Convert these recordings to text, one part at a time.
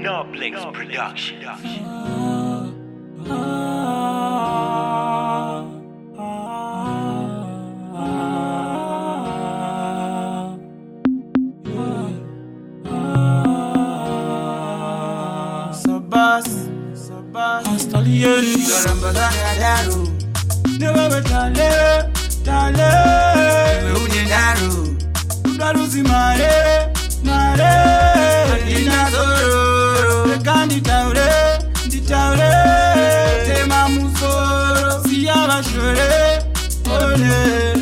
Noblex Production. Sabas, hasta el hielo, caramba, daru. Never be dale, me une daru si mare, ina doro, le kandi taure, te mamusoro, si abashore, ole.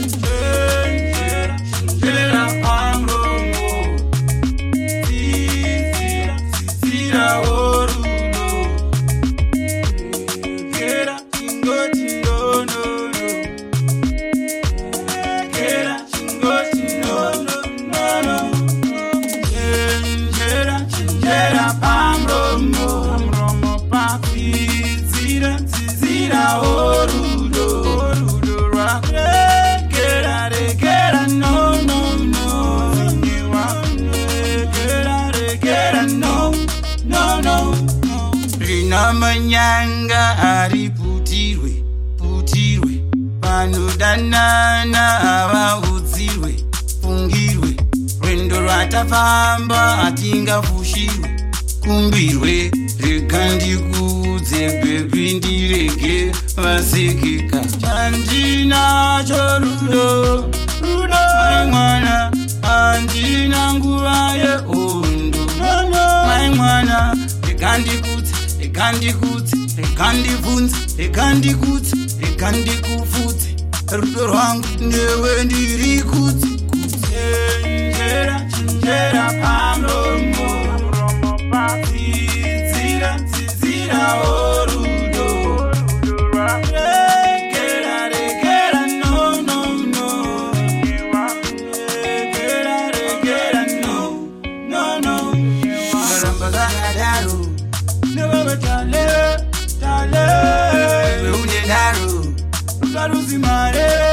Manyanga ariputirwe panodanana avaudzirwe fungirwe rwendo rwatafamba atingafushirwe kumbirwe rega ndikudze bebi ndirege vasekeka chandinacho rudo mai mwana handina nguva yehondo mai mwana rega ndikudze rekandikufudze rudo rwangu newe ndiri kudze chenjera pamuromo tsidzira rudo regera no regera no karamba daru never be dale, me une daru si mare.